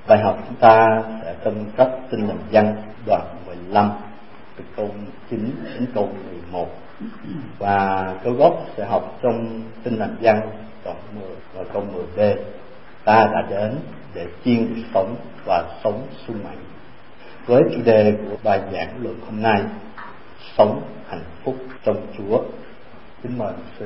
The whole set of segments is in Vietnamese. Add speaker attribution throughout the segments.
Speaker 1: Bài học chúng ta sẽ phân cấp Tin Lành Văn đoạn 15 từ câu 9 đến câu 11, và câu gốc sẽ học trong Tin Lành Văn đoạn 10 và câu 10b. Ta đã đến để chiên được sống và sống sung mãn. Với chủ đề của bài giảng luận hôm nay, sống hạnh phúc trong Chúa. Kính mời sư.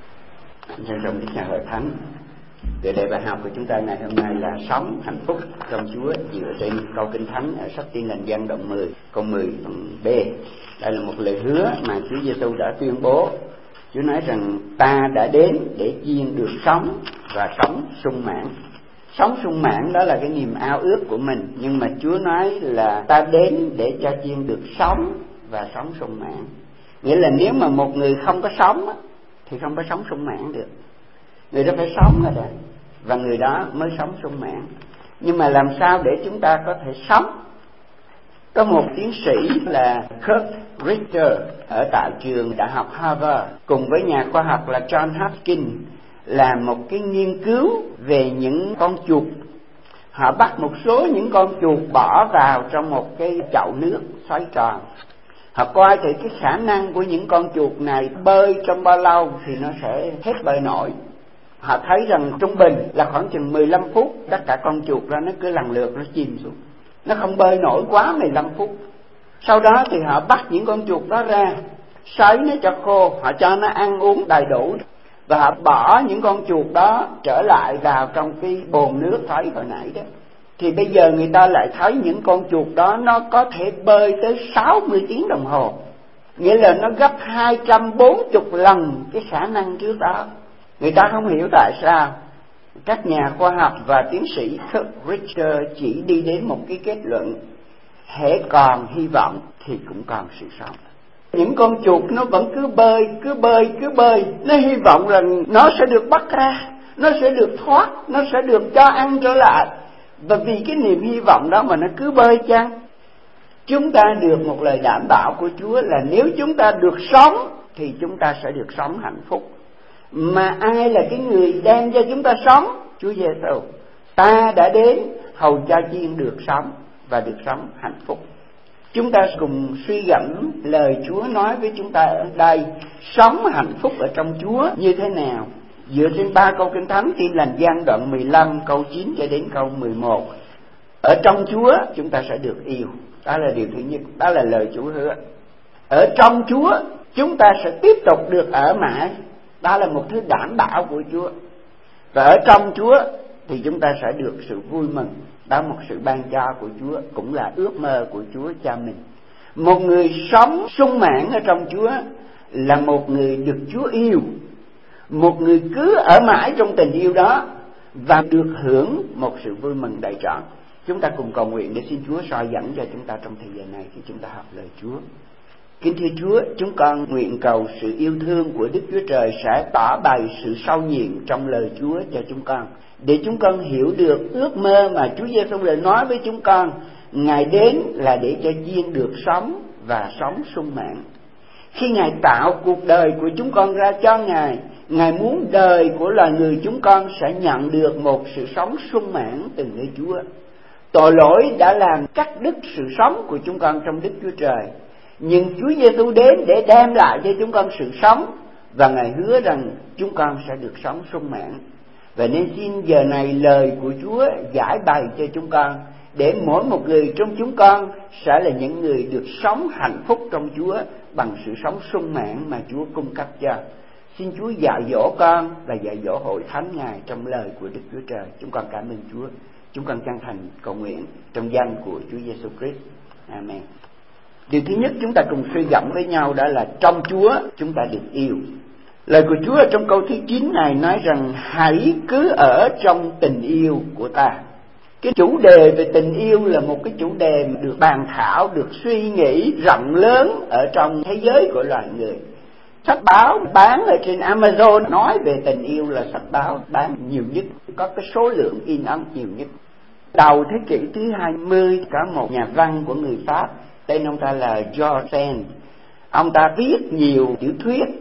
Speaker 2: Trân trọng kính chào hội thánh. Tựa đề bài học của chúng ta ngày hôm nay là sống hạnh phúc trong Chúa, dựa trên câu Kinh Thánh ở sách Tin Lành Văn đoạn 10 câu 10b. Đây là một lời hứa mà Chúa Giêsu đã tuyên bố. Chúa nói rằng ta đã đến để chiên được sống và sống sung mãn. Sống sung mãn đó là cái niềm ao ước của mình, nhưng mà Chúa nói là ta đến để cho chiên được sống và sống sung mãn. Nghĩa là nếu mà một người không có sống thì không có sống sung mãn được. Người đó phải sống rồi đó, và người đó mới sống sung mãn. Nhưng mà làm sao để chúng ta có thể sống? Có một tiến sĩ là Kurt Richter ở tại trường Đại học Harvard cùng với nhà khoa học là John Hopkins làm một cái nghiên cứu về những con chuột. Họ bắt một số những con chuột bỏ vào trong một cái chậu nước xoay tròn. Họ coi thì cái khả năng của những con chuột này bơi trong bao lâu thì nó sẽ hết bơi nổi. Họ thấy rằng trung bình là khoảng chừng 15 phút tất cả con chuột ra nó cứ lần lượt nó chìm xuống. Nó không bơi nổi quá 15 phút. Sau đó thì họ bắt những con chuột đó ra, sấy nó cho khô, họ cho nó ăn uống đầy đủ, và họ bỏ những con chuột đó trở lại vào trong cái bồn nước thấy hồi nãy đó. Thì bây giờ người ta lại thấy những con chuột đó nó có thể bơi tới 60 tiếng đồng hồ. Nghĩa là nó gấp 240 lần cái khả năng trước đó. Người ta không hiểu tại sao các nhà khoa học và tiến sĩ Kurt Richter chỉ đi đến một cái kết luận: hễ còn hy vọng thì cũng còn sự sống. Những con chuột nó vẫn cứ bơi, nó hy vọng rằng nó sẽ được bắt ra, nó sẽ được thoát, nó sẽ được cho ăn trở lại. Và vì cái niềm hy vọng đó mà nó cứ bơi chăng. Chúng ta được một lời đảm bảo của Chúa là nếu chúng ta được sống thì chúng ta sẽ được sống hạnh phúc. Mà ai là cái người đem cho chúng ta sống? Chúa Giêsu. Ta đã đến hầu cho chiên được sống và được sống hạnh phúc. Chúng ta cùng suy gẫm lời Chúa nói với chúng ta ở đây. Sống hạnh phúc ở trong Chúa như thế nào? Dựa trên 3 câu Kinh Thánh Tin Lành Văn đoạn 15 câu 9 cho đến câu 11. Ở trong Chúa chúng ta sẽ được yêu. Đó là điều thứ nhất, đó là lời Chúa hứa. Ở trong Chúa chúng ta sẽ tiếp tục được ở mãi. Đó là một thứ đảm bảo của Chúa. Và ở trong Chúa thì chúng ta sẽ được sự vui mừng. Đó là một sự ban cho của Chúa, cũng là ước mơ của Chúa cho mình. Một người sống sung mãn ở trong Chúa là một người được Chúa yêu. Một người cứ ở mãi trong tình yêu đó và được hưởng một sự vui mừng đầy trọn. Chúng ta cùng cầu nguyện để xin Chúa soi dẫn cho chúng ta trong thời gian này khi chúng ta học lời Chúa. Kính thưa Chúa, chúng con nguyện cầu sự yêu thương của Đức Chúa Trời sẽ tỏ bày sự sâu nhiệm trong lời Chúa cho chúng con, để chúng con hiểu được ước mơ mà Chúa Giêsu đã nói với chúng con. Ngài đến là để cho chiên được sống và sống sung mãn. Khi Ngài tạo cuộc đời của chúng con ra cho Ngài, Ngài muốn đời của loài người chúng con sẽ nhận được một sự sống sung mãn từ nơi Chúa. Tội lỗi đã làm cắt đứt sự sống của chúng con trong Đức Chúa Trời. Nhưng Chúa Giêsu đến để đem lại cho chúng con sự sống, và Ngài hứa rằng chúng con sẽ được sống sung mãn. Và nên xin giờ này lời của Chúa giải bày cho chúng con, để mỗi một người trong chúng con sẽ là những người được sống hạnh phúc trong Chúa bằng sự sống sung mãn mà Chúa cung cấp cho. Xin Chúa dạy dỗ con và dạy dỗ hội thánh Ngài trong lời của Đức Chúa Trời. Chúng con cảm ơn Chúa. Chúng con chân thành cầu nguyện trong danh của Chúa Giêsu Christ. Amen. Điều thứ nhất chúng ta cùng suy gẫm với nhau đó là trong Chúa chúng ta được yêu. Lời của Chúa ở trong câu thứ 9 này nói rằng hãy cứ ở trong tình yêu của ta. Cái chủ đề về tình yêu là một cái chủ đề được bàn thảo, được suy nghĩ rộng lớn ở trong thế giới của loài người. Sách báo bán ở trên Amazon nói về tình yêu là sách báo bán nhiều nhất, có cái số lượng in ấn nhiều nhất. Đầu thế kỷ thứ 20 có một nhà văn của người Pháp, tên ông ta là George Sand. Ông ta viết nhiều tiểu thuyết,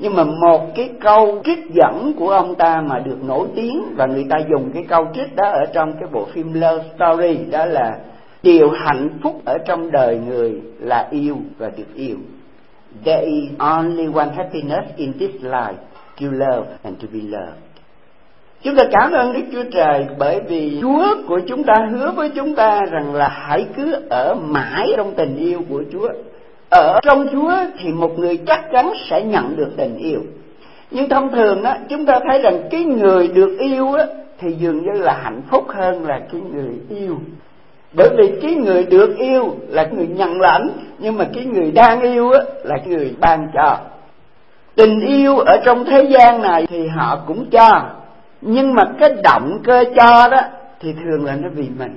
Speaker 2: Nhưng mà một cái câu trích dẫn của ông ta mà được nổi tiếng, và người ta dùng cái câu trích đó ở trong cái bộ phim Love Story, đó là điều hạnh phúc ở trong đời người là yêu và được yêu. There is only one happiness in this life, to love and to be loved. Chúng ta cảm ơn Đức Chúa Trời bởi vì Chúa của chúng ta hứa với chúng ta rằng là hãy cứ ở mãi trong tình yêu của Chúa. Ở trong Chúa thì một người chắc chắn sẽ nhận được tình yêu. Nhưng thông thường đó, chúng ta thấy rằng cái người được yêu đó, thì dường như là hạnh phúc hơn là cái người yêu. Bởi vì cái người được yêu là người nhận lãnh, nhưng mà cái người đang yêu á là người ban cho. Tình yêu ở trong thế gian này thì họ cũng cho, nhưng mà cái động cơ cho đó thì thường là nó vì mình.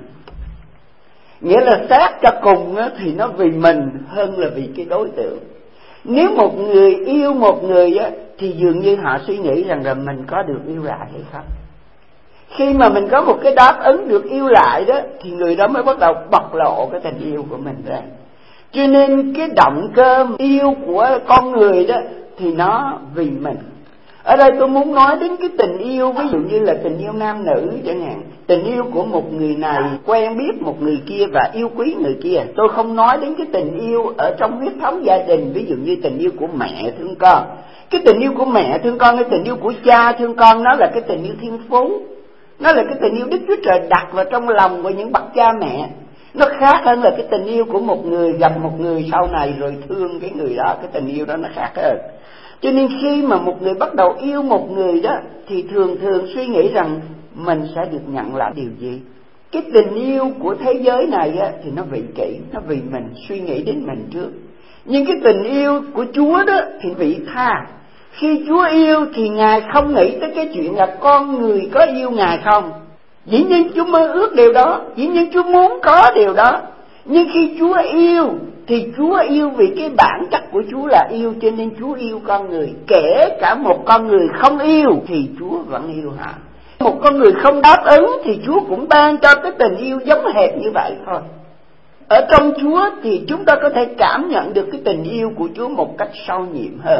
Speaker 2: Nghĩa là xét cho cùng á, thì nó vì mình hơn là vì cái đối tượng. Nếu một người yêu một người á, thì dường như họ suy nghĩ rằng là mình có được yêu lại hay không. Khi mà mình có một cái đáp ứng được yêu lại đó, thì người đó mới bắt đầu bộc lộ cái tình yêu của mình ra. Cho nên cái động cơ yêu của con người đó thì nó vì mình. Ở đây tôi muốn nói đến cái tình yêu, ví dụ như là tình yêu nam nữ chẳng hạn. Tình yêu của một người này quen biết một người kia và yêu quý người kia. Tôi không nói đến cái tình yêu ở trong huyết thống gia đình, ví dụ như tình yêu của mẹ thương con. Cái tình yêu của mẹ thương con, cái tình yêu của cha thương con, nó là cái tình yêu thiên phú. Nó là cái tình yêu Đức Chúa Trời đặt vào trong lòng của những bậc cha mẹ. Nó khác hơn là cái tình yêu của một người gặp một người sau này rồi thương cái người đó. Cái tình yêu đó nó khác hơn. Cho nên khi mà một người bắt đầu yêu một người đó thì thường suy nghĩ rằng mình sẽ được nhận lại điều gì. Cái tình yêu của thế giới này á, thì nó vị kỷ, nó vì mình, suy nghĩ đến mình trước. Nhưng cái tình yêu của Chúa đó thì vị tha. Khi Chúa yêu thì Ngài không nghĩ tới cái chuyện là con người có yêu Ngài không. Dĩ nhiên Chúa mơ ước điều đó, dĩ nhiên Chúa muốn có điều đó. Nhưng khi Chúa yêu thì Chúa yêu vì cái bản chất của Chúa là yêu, cho nên Chúa yêu con người. Kể cả một con người không yêu thì Chúa vẫn yêu họ. Một con người không đáp ứng thì Chúa cũng ban cho cái tình yêu giống hệt như vậy thôi. Ở trong Chúa thì chúng ta có thể cảm nhận được cái tình yêu của Chúa một cách sâu nhiệm hơn.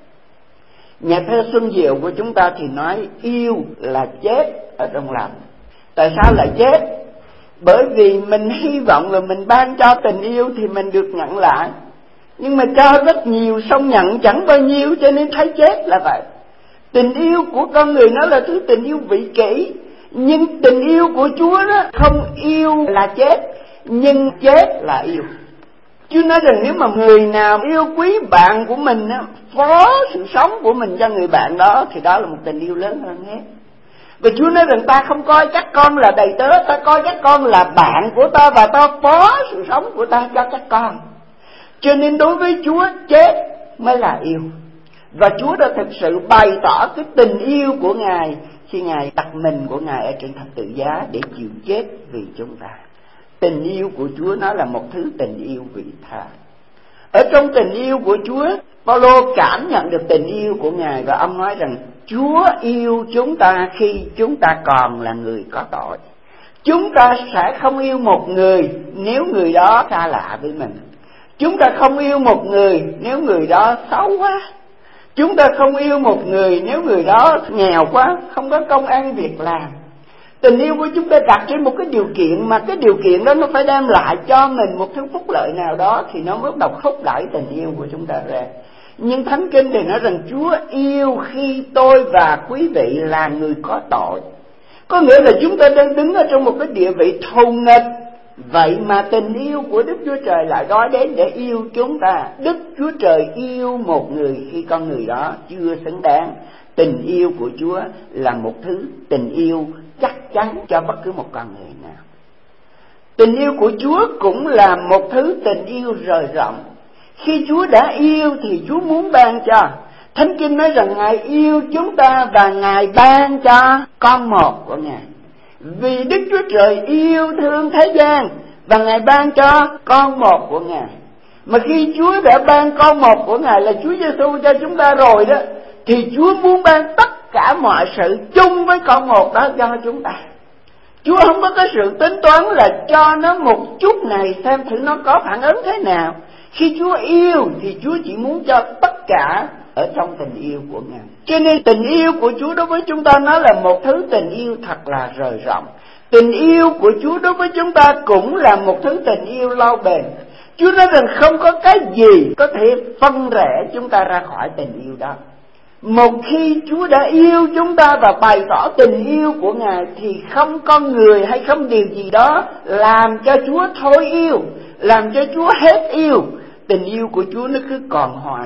Speaker 2: Nhà thơ Xuân Diệu của chúng ta thì nói yêu là chết ở trong lòng. Tại sao lại chết? Bởi vì mình hy vọng là mình ban cho tình yêu thì mình được nhận lại. Nhưng mà cho rất nhiều xong nhận chẳng bao nhiêu, cho nên thấy chết là vậy. Tình yêu của con người nó là thứ tình yêu vị kỷ. Nhưng tình yêu của Chúa đó không yêu là chết, nhưng chết là yêu. Chúa nói rằng nếu mà người nào yêu quý bạn của mình á, phó sự sống của mình cho người bạn đó, thì đó là một tình yêu lớn hơn hết. Và Chúa nói rằng ta không coi các con là đầy tớ, ta coi các con là bạn của ta, và ta phó sự sống của ta cho các con. Cho nên đối với Chúa, chết mới là yêu. Và Chúa đã thực sự bày tỏ cái tình yêu của Ngài khi Ngài đặt mình của Ngài ở trên thập tự giá để chịu chết vì chúng ta. Tình yêu của Chúa nó là một thứ tình yêu vị tha. Ở trong tình yêu của Chúa, Phaolô cảm nhận được tình yêu của Ngài, và ông nói rằng Chúa yêu chúng ta khi chúng ta còn là người có tội. Chúng ta sẽ không yêu một người nếu người đó xa lạ với mình. Chúng ta không yêu một người nếu người đó xấu quá. Chúng ta không yêu một người nếu người đó nghèo quá, không có công ăn việc làm. Tình yêu của chúng ta đặt trên một cái điều kiện, mà cái điều kiện đó nó phải đem lại cho mình một thứ phúc lợi nào đó, thì nó mới đầu thúc đẩy tình yêu của chúng ta ra. Nhưng Thánh Kinh thì nói rằng Chúa yêu khi tôi và quý vị là người có tội. Có nghĩa là chúng ta đang đứng ở trong một cái địa vị thù nghịch. Vậy mà tình yêu của Đức Chúa Trời lại nói đến để yêu chúng ta. Đức Chúa Trời yêu một người khi con người đó chưa xứng đáng. Tình yêu của Chúa là một thứ tình yêu chắc chắn cho bất cứ một con người nào. Tình yêu của Chúa cũng là một thứ tình yêu rời rộng. Khi Chúa đã yêu thì Chúa muốn ban cho. Thánh Kinh nói rằng Ngài yêu chúng ta và Ngài ban cho con một của Ngài. Vì Đức Chúa Trời yêu thương thế gian và Ngài ban cho con một của Ngài. Mà khi Chúa đã ban con một của Ngài là Chúa Giêsu cho chúng ta rồi đó, thì Chúa muốn ban tất cả mọi sự chung với con một đó cho chúng ta. Chúa không có cái sự tính toán là cho nó một chút này xem thử nó có phản ứng thế nào. Khi Chúa yêu thì Chúa chỉ muốn cho tất cả ở trong tình yêu của Ngài. Cho nên tình yêu của Chúa đối với chúng ta nó là một thứ tình yêu thật là rời rộng. Tình yêu của Chúa đối với chúng ta cũng là một thứ tình yêu lâu bền. Chúa nói rằng không có cái gì có thể phân rẽ chúng ta ra khỏi tình yêu đó. Một khi Chúa đã yêu chúng ta và bày tỏ tình yêu của Ngài thì không con người hay không điều gì đó làm cho Chúa thôi yêu, làm cho Chúa hết yêu. Tình yêu của Chúa nó cứ còn hoài.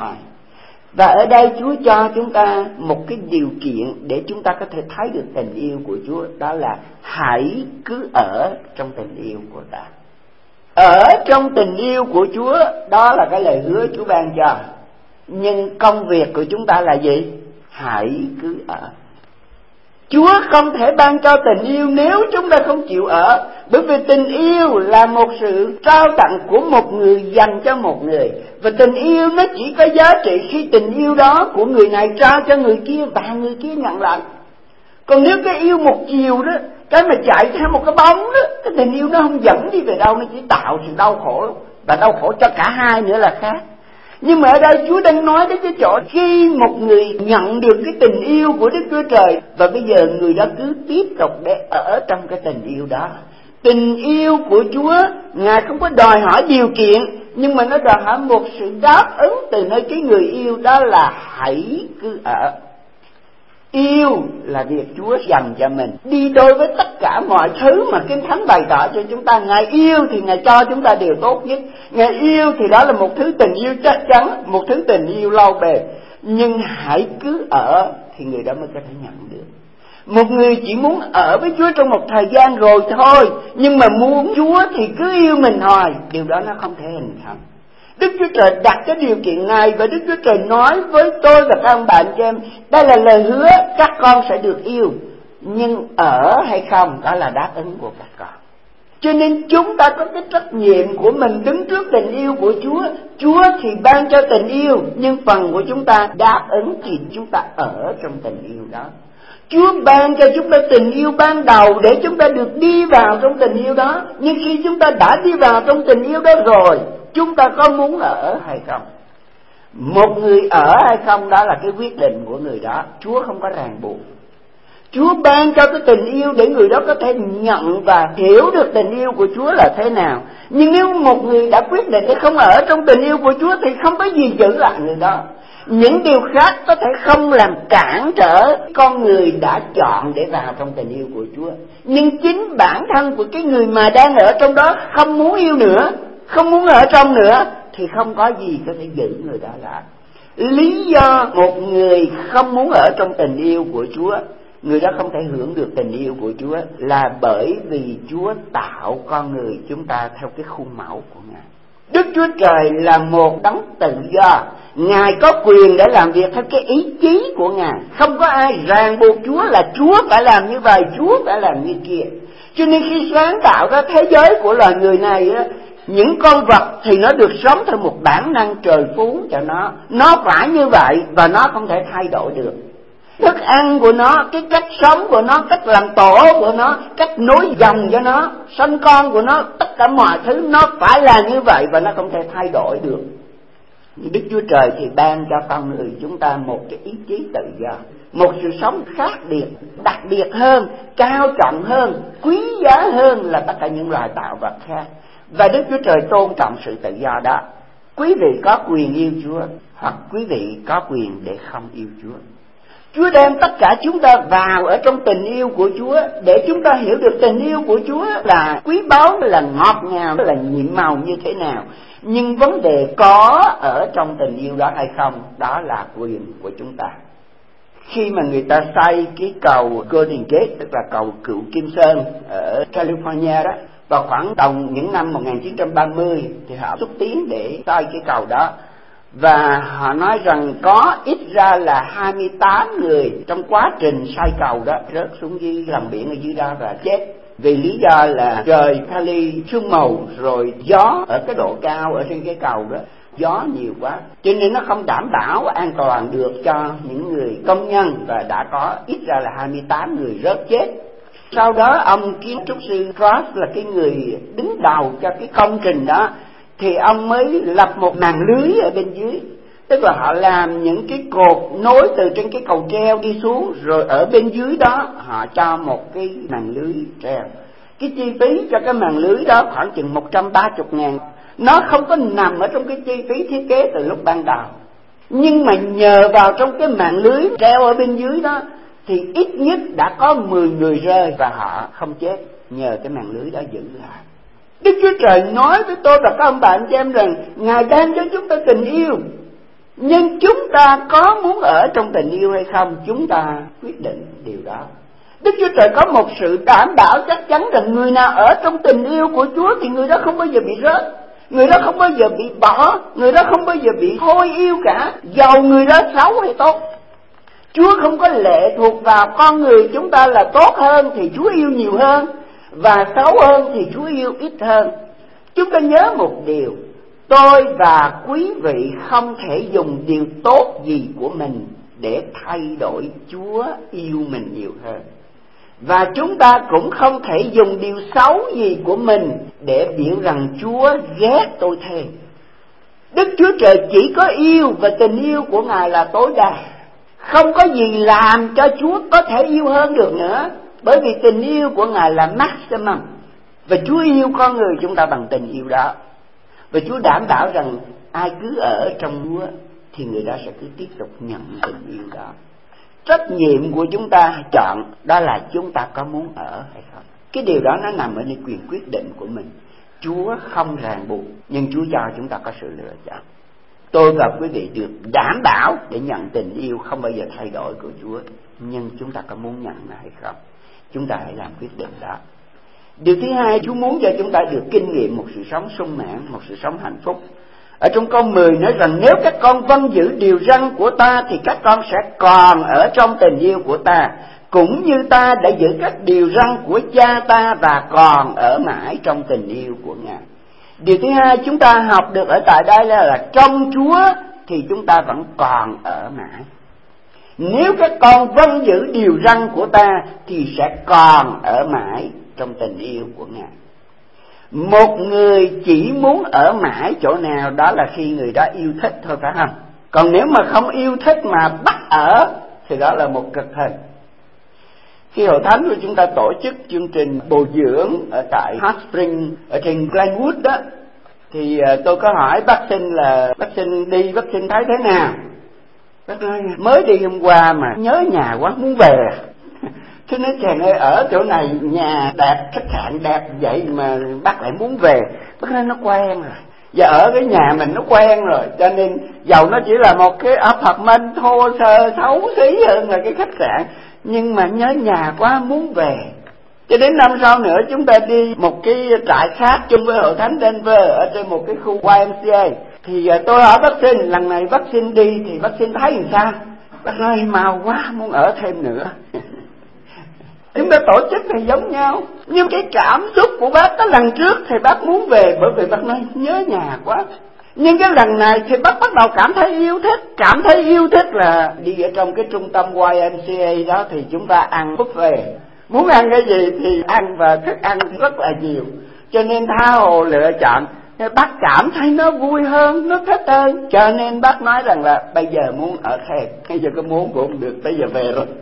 Speaker 2: Và ở đây Chúa cho chúng ta một cái điều kiện để chúng ta có thể thấy được tình yêu của Chúa. Đó là hãy cứ ở trong tình yêu của ta. Ở trong tình yêu của Chúa, đó là cái lời hứa Chúa ban cho. Nhưng công việc của chúng ta là gì? Hãy cứ ở. Chúa không thể ban cho tình yêu nếu chúng ta không chịu ở. Bởi vì tình yêu là một sự trao tặng của một người dành cho một người. Và tình yêu nó chỉ có giá trị khi tình yêu đó của người này trao cho người kia và người kia nhận lại. Còn nếu cái yêu một chiều đó, cái mà chạy theo một cái bóng đó, cái tình yêu nó không dẫn đi về đâu, nó chỉ tạo sự đau khổ. Và đau khổ cho cả hai nữa là khác. Nhưng mà ở đây Chúa đang nói đến cái chỗ khi một người nhận được cái tình yêu của Đức Chúa Trời và bây giờ người đó cứ tiếp tục để ở trong cái tình yêu đó. Tình yêu của Chúa, Ngài không có đòi hỏi điều kiện, nhưng mà nó đòi hỏi một sự đáp ứng từ nơi cái người yêu, đó là hãy cứ ở. Yêu là việc Chúa dành cho mình, đi đôi với tất cả mọi thứ mà Kinh Thánh bày tỏ cho chúng ta. Ngài yêu thì Ngài cho chúng ta điều tốt nhất. Ngài yêu thì đó là một thứ tình yêu chắc chắn, một thứ tình yêu lâu bền. Nhưng hãy cứ ở thì người đó mới có thể nhận được. Một người chỉ muốn ở với Chúa trong một thời gian rồi thôi, nhưng mà muốn Chúa thì cứ yêu mình hoài, điều đó nó không thể hình thành. Đức Chúa Trời đặt cái điều kiện này và Đức Chúa Trời nói với tôi và các ông bạn cho em, đây là lời hứa các con sẽ được yêu, nhưng ở hay không đó là đáp ứng của các con. Cho nên chúng ta có cái trách nhiệm của mình đứng trước tình yêu của Chúa. Chúa thì ban cho tình yêu, nhưng phần của chúng ta đáp ứng thì chúng ta ở trong tình yêu đó. Chúa ban cho chúng ta tình yêu ban đầu để chúng ta được đi vào trong tình yêu đó. Nhưng khi chúng ta đã đi vào trong tình yêu đó rồi, chúng ta có muốn ở hay không? Một người ở hay không đó là cái quyết định của người đó. Chúa không có ràng buộc. Chúa ban cho cái tình yêu để người đó có thể nhận và hiểu được tình yêu của Chúa là thế nào. Nhưng nếu một người đã quyết định để không ở trong tình yêu của Chúa thì không có gì giữ lại người đó. Những điều khác có thể không làm cản trở con người đã chọn để vào trong tình yêu của Chúa. Nhưng chính bản thân của cái người mà đang ở trong đó không muốn yêu nữa, không muốn ở trong nữa, thì không có gì có thể giữ người đó lại. Lý do một người không muốn ở trong tình yêu của Chúa, người đó không thể hưởng được tình yêu của Chúa, là bởi vì Chúa tạo con người chúng ta theo cái khuôn mẫu của Ngài. Đức Chúa Trời là một đấng tự do. Ngài có quyền để làm việc theo cái ý chí của Ngài. Không có ai ràng buộc Chúa là Chúa phải làm như vậy, Chúa phải làm như kia. Cho nên khi sáng tạo ra thế giới của loài người này á, những con vật thì nó được sống theo một bản năng trời phú cho nó phải như vậy và nó không thể thay đổi được. Thức ăn của nó, cái cách sống của nó, cách làm tổ của nó, cách nối dòng cho nó, sinh con của nó, tất cả mọi thứ nó phải là như vậy và nó không thể thay đổi được. Đức Chúa Trời thì ban cho con người chúng ta một cái ý chí tự do, một sự sống khác biệt, đặc biệt hơn, cao trọng hơn, quý giá hơn là tất cả những loài tạo vật khác. Và Đức Chúa Trời tôn trọng sự tự do đó. Quý vị có quyền yêu Chúa, hoặc quý vị có quyền để không yêu Chúa. Chúa đem tất cả chúng ta vào ở trong tình yêu của Chúa để chúng ta hiểu được tình yêu của Chúa là quý báu, là ngọt ngào, là nhiệm màu như thế nào. Nhưng vấn đề có ở trong tình yêu đó hay không, đó là quyền của chúng ta. Khi mà người ta xây cái cầu Golden Gate, tức là cầu Cựu Kim Sơn ở California đó, vào khoảng đầu những năm 1930 thì họ xúc tiến để xây cái cầu đó. Và họ nói rằng có ít ra là 28 người trong quá trình xây cầu đó rớt xuống dưới lòng biển ở dưới đó và chết. Vì lý do là trời Cali sương mù, rồi gió ở cái độ cao ở trên cái cầu đó, gió nhiều quá, cho nên nó không đảm bảo an toàn được cho những người công nhân, và đã có ít ra là 28 người rớt chết. Sau đó ông kiến trúc sư Cross là cái người đứng đầu cho cái công trình đó, thì ông mới lập một màn lưới ở bên dưới Tức là họ làm những cái cột nối từ trên cái cầu treo đi xuống, rồi ở bên dưới đó họ cho một cái màn lưới treo. Cái chi phí cho cái màn lưới đó khoảng chừng 130.000. Nó không có nằm ở trong cái chi phí thiết kế từ lúc ban đầu. Nhưng mà nhờ vào trong cái màn lưới treo ở bên dưới đó thì ít nhất đã có 10 người rơi và họ không chết, nhờ cái màn lưới đó giữ lại. Đức Chúa Trời nói với tôi và các ông bạn chị em rằng Ngài ban cho chúng ta tình yêu, nhưng chúng ta có muốn ở trong tình yêu hay không, chúng ta quyết định điều đó. Đức Chúa Trời có một sự đảm bảo chắc chắn rằng người nào ở trong tình yêu của Chúa thì người đó không bao giờ bị rớt, người đó không bao giờ bị bỏ, người đó không bao giờ bị thôi yêu cả, dầu người đó xấu hay tốt. Chúa không có lệ thuộc vào con người chúng ta là tốt hơn thì Chúa yêu nhiều hơn, và xấu hơn thì Chúa yêu ít hơn. Chúng ta nhớ một điều, tôi và quý vị không thể dùng điều tốt gì của mình để thay đổi Chúa yêu mình nhiều hơn. Và chúng ta cũng không thể dùng điều xấu gì của mình để biểu rằng Chúa ghét tôi thêm. Đức Chúa Trời chỉ có yêu, và tình yêu của Ngài là tối đa. Không có gì làm cho Chúa có thể yêu hơn được nữa, bởi vì tình yêu của Ngài là maximum. Và Chúa yêu con người chúng ta bằng tình yêu đó. Và Chúa đảm bảo rằng ai cứ ở trong Chúa thì người đó sẽ cứ tiếp tục nhận tình yêu đó. Trách nhiệm của chúng ta chọn đó là chúng ta có muốn ở hay không. Cái điều đó nó nằm ở nơi quyền quyết định của mình. Chúa không ràng buộc, nhưng Chúa cho chúng ta có sự lựa chọn. Tôi và quý vị được đảm bảo để nhận tình yêu không bao giờ thay đổi của Chúa, nhưng chúng ta có muốn nhận nó hay không, chúng ta hãy làm quyết định đó. Điều thứ hai, Chúa muốn cho chúng ta được kinh nghiệm một sự sống sung mãn, một sự sống hạnh phúc. Ở trong câu 10 nói rằng nếu các con vâng giữ điều răn của ta thì các con sẽ còn ở trong tình yêu của ta, cũng như ta đã giữ các điều răn của cha ta và còn ở mãi trong tình yêu của Ngài. Điều thứ hai chúng ta học được ở tại đây là trong Chúa thì chúng ta vẫn còn ở mãi. Nếu các con vâng giữ điều răn của ta thì sẽ còn ở mãi trong tình yêu của Ngài. Một người chỉ muốn ở mãi chỗ nào đó là khi người đó yêu thích thôi, phải không? Còn nếu mà không yêu thích mà bắt ở thì đó là một cực hình. Khi hội thánh của chúng ta tổ chức chương trình bồi dưỡng ở tại Hot Spring ở trên Glenwood đó, thì tôi có hỏi bác Sinh là bác Sinh đi, bác Sinh thấy thế nào? Bác nói mới đi hôm qua mà nhớ nhà quá muốn về. Thế nói chàng ơi, ở chỗ này nhà đẹp, khách sạn đẹp vậy mà bác lại muốn về. Bác nói nó quen rồi, và ở cái nhà mình nó quen rồi, cho nên dầu nó chỉ là một cái apartment thô sơ xấu xí hơn là cái khách sạn, nhưng mà nhớ nhà quá muốn về. Cho đến năm sau nữa chúng ta đi một cái trại khác chung với hội thánh Denver ở trên một cái khu YMCA. Thì tôi hỏi bác Sinh, lần này bác Sinh đi thì bác Sinh thấy làm sao? Bác nói mau quá muốn ở thêm nữa. Chúng ta tổ chức thì giống nhau, nhưng cái cảm xúc của bác cái lần trước thì bác muốn về bởi vì bác nói nhớ nhà quá. Nhưng cái lần này thì bác bắt đầu cảm thấy yêu thích. Cảm thấy yêu thích là đi ở trong cái trung tâm YMCA đó thì chúng ta ăn buffet. Muốn ăn cái gì thì ăn, và thức ăn rất là nhiều, cho nên tha hồ lựa chọn. Bác cảm thấy nó vui hơn, nó thích hơn, cho nên bác nói rằng là bây giờ muốn ở thêm. Bây giờ có muốn cũng không được, bây giờ về rồi.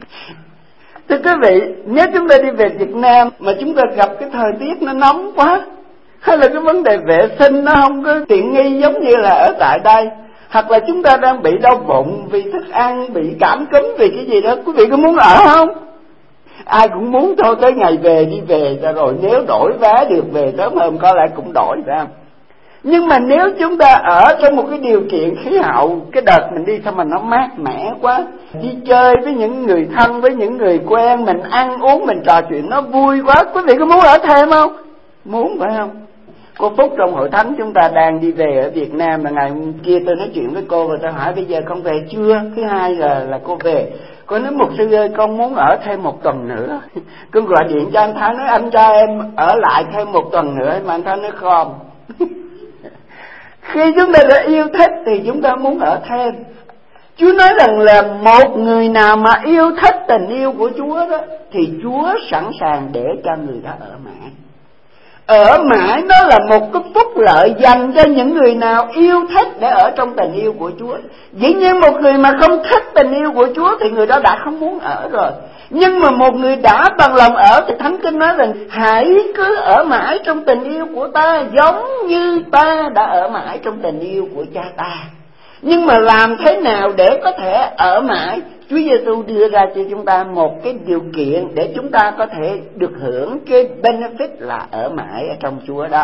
Speaker 2: Thưa quý vị, nếu chúng ta đi về Việt Nam mà chúng ta gặp cái thời tiết nó nóng quá, hay là cái vấn đề vệ sinh nó không có tiện nghi giống như là ở tại đây, hoặc là chúng ta đang bị đau bụng vì thức ăn, bị cảm cúm vì cái gì đó, quý vị có muốn ở không? Ai cũng muốn thôi, tới ngày về đi về ra rồi, nếu đổi vé được về sớm hơn có lẽ cũng đổi ra. Nhưng mà nếu chúng ta ở trong một cái điều kiện khí hậu, cái đợt mình đi sao mà nó mát mẻ quá, đi chơi với những người thân, với những người quen, mình ăn uống, mình trò chuyện nó vui quá, quý vị có muốn ở thêm không? Muốn, phải không? Cô Phúc trong hội thánh chúng ta đang đi về ở Việt Nam, là ngày kia tôi nói chuyện với cô và tôi hỏi bây giờ con về chưa? Thứ hai là cô về. Cô nói mục sư ơi, con muốn ở thêm một tuần nữa. Con gọi điện cho anh Thái nói anh cho em ở lại thêm một tuần nữa, mà anh Thái nói không. Khi chúng ta đã yêu thích thì chúng ta muốn ở thêm. Chúa nói rằng là một người nào mà yêu thích tình yêu của Chúa đó thì Chúa sẵn sàng để cho người đó ở mãi. Ở mãi nó là một cái phúc lợi dành cho những người nào yêu thích để ở trong tình yêu của Chúa. Dĩ nhiên một người mà không thích tình yêu của Chúa thì người đó đã không muốn ở rồi. Nhưng mà một người đã bằng lòng ở thì Thánh Kinh nói rằng hãy cứ ở mãi trong tình yêu của ta, giống như ta đã ở mãi trong tình yêu của Cha ta. Nhưng mà làm thế nào để có thể ở mãi? Chúa Giêsu đưa ra cho chúng ta một cái điều kiện để chúng ta có thể được hưởng cái benefit là ở mãi ở trong Chúa đó.